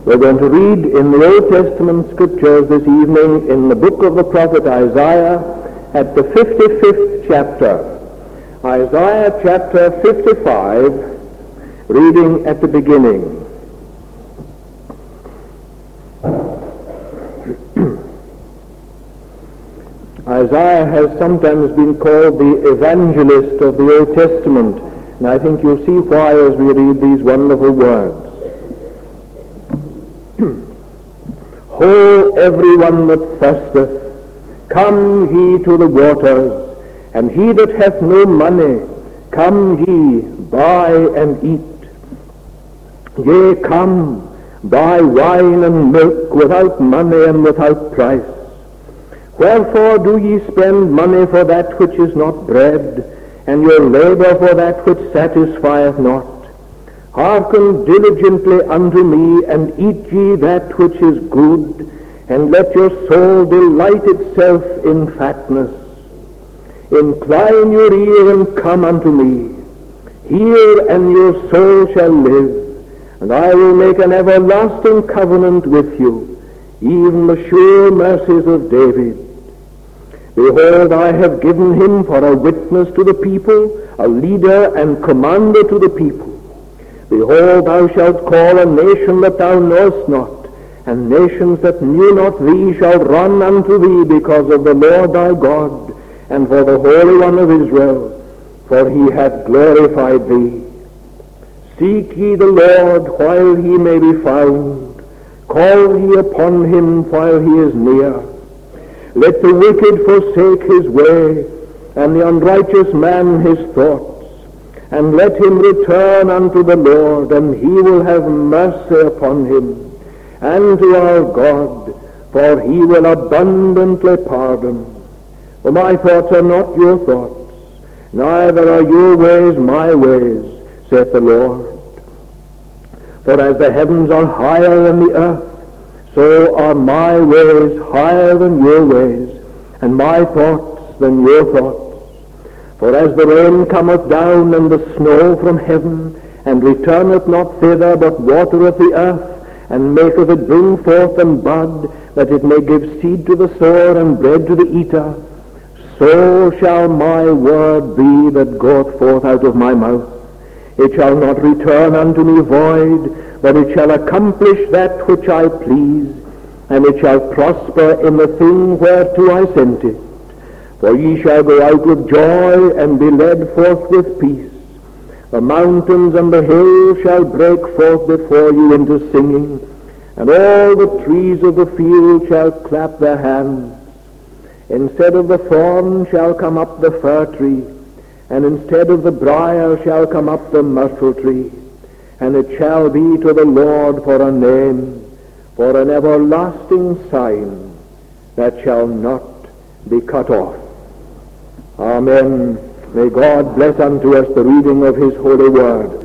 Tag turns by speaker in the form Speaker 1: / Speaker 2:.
Speaker 1: We're going to read in the Old Testament scriptures this evening in the book of the prophet Isaiah at the 55th chapter. Isaiah chapter 55, reading at the beginning. Isaiah has sometimes been called the evangelist of the Old Testament, and I think you'll see why as we read these wonderful words. Ho, everyone that thirsteth, come ye to the waters, and he that hath no money, come ye, buy and eat. Yea, come, buy wine and milk without money and without price. Wherefore do ye spend money for that which is not bread, and your labor for that which satisfieth not? Hearken diligently unto me, and eat ye that which is good, and let your soul delight itself in fatness. Incline your ear and come unto me. Hear, and your soul shall live, and I will make an everlasting covenant with you, even the sure mercies of David. Behold, I have given him for a witness to the people, a leader and commander to the people. Behold, thou shalt call a nation that thou knowest not, and nations that knew not thee shall run unto thee because of the Lord thy God, and for the Holy One of Israel, for he hath glorified thee. Seek ye the Lord while he may be found. Call ye upon him while he is near. Let the wicked forsake his way, and the unrighteous man his thoughts. And let him return unto the Lord, and he will have mercy upon him, and to our God, for he will abundantly pardon. For my thoughts are not your thoughts, neither are your ways my ways, saith the Lord. For as the heavens are higher than the earth, so are my ways higher than your ways, and my thoughts than your thoughts. For as the rain cometh down and the snow from heaven, and returneth not thither, but watereth the earth, and maketh it bring forth and bud, that it may give seed to the sower and bread to the eater, so shall my word be that goeth forth out of my mouth. It shall not return unto me void, but it shall accomplish that which I please, and it shall prosper in the thing whereto I sent it. For ye shall go out with joy, and be led forth with peace. The mountains and the hills shall break forth before you into singing, and all the trees of the field shall clap their hands. Instead of the thorn shall come up the fir tree, and instead of the briar shall come up the myrtle tree. And it shall be to the Lord for a name, for an everlasting sign that shall not be cut off. Amen. May God bless unto us the reading of his holy word.